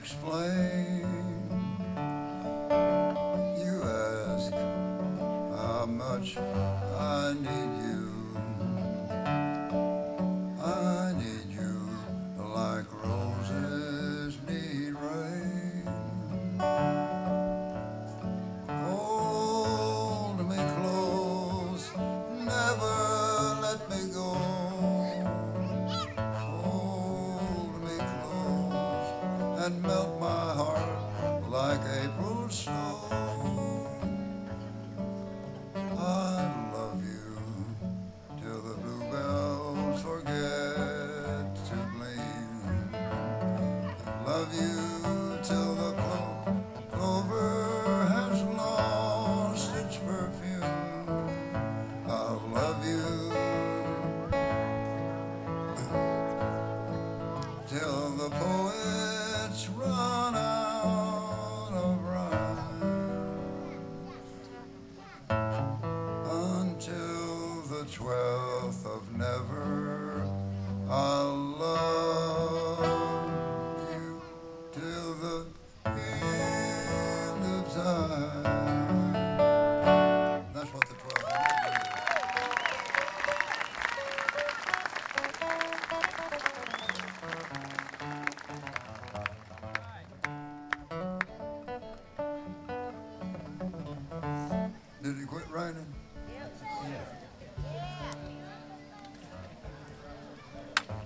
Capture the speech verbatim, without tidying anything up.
explain. You ask how much I need you. I need you like roses need rain. Hold me close, never let me go. Hold me close and melt my heart like April snow. I love you till the bluebells forget to gleam. Love you till the clo- clover has lost its perfume. I'll love you till the poets run out of rhyme. Until the twelfth of never, I'll love you till the end of time. That's what the twelfth of never is. Did it quit raining?